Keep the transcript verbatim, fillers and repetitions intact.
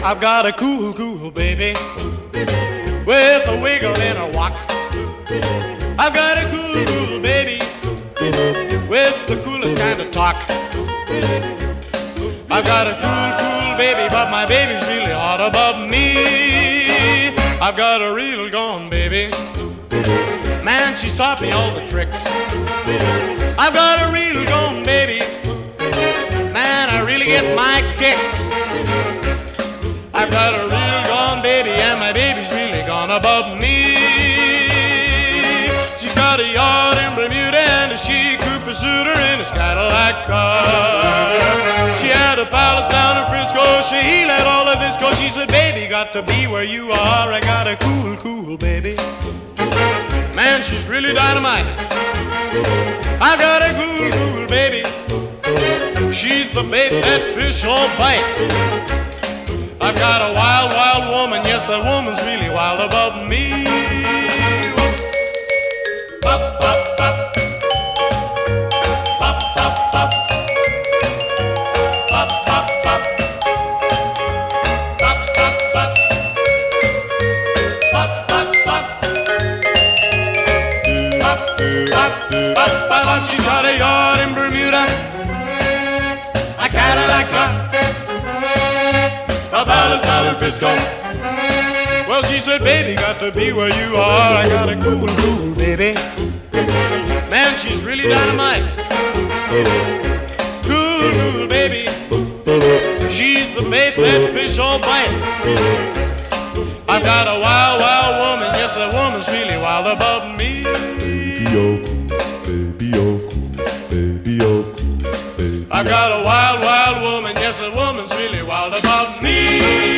I've got a cool, cool baby with a wiggle and a walk. I've got a cool, cool baby with the coolest kind of talk. I've got a cool, cool baby, but my baby's really hot above me. I've got a real gone baby, man, she's taught me all the tricks. I've got a real gone baby, man, I really get my kicks. I've got a real gone baby, and my baby's really gone above me. She's got a yacht in Bermuda and a chic Cooper suitor in his Cadillac car. She had a palace down in Frisco, she let all of this go. She said, baby, got to be where you are. I got a cool, cool baby, man, she's really dynamite. I've got a cool, cool baby, she's the bait that fish all bite. I've got a wild, wild woman, yes, that woman's really wild above me. Bop, bop, bop. Bop, bop, bop. Bop, bop, bop. Bop, bop, bop. Bop, bop, bop. Bop, bop, bop, bop. She's got a yacht in Bermuda, a Cadillac car, a palace down in Frisco. Well, she said, baby, got to be where you are. I got a cool, cool baby, man, she's really dynamite. Cool, cool baby, she's the bait that fish all bite. I've got a wild, wild woman, yes, that woman's really wild above me. Baby, oh, baby, oh, baby, oh, baby. I've got a wild, wild woman, yes, that woman's really wild above me.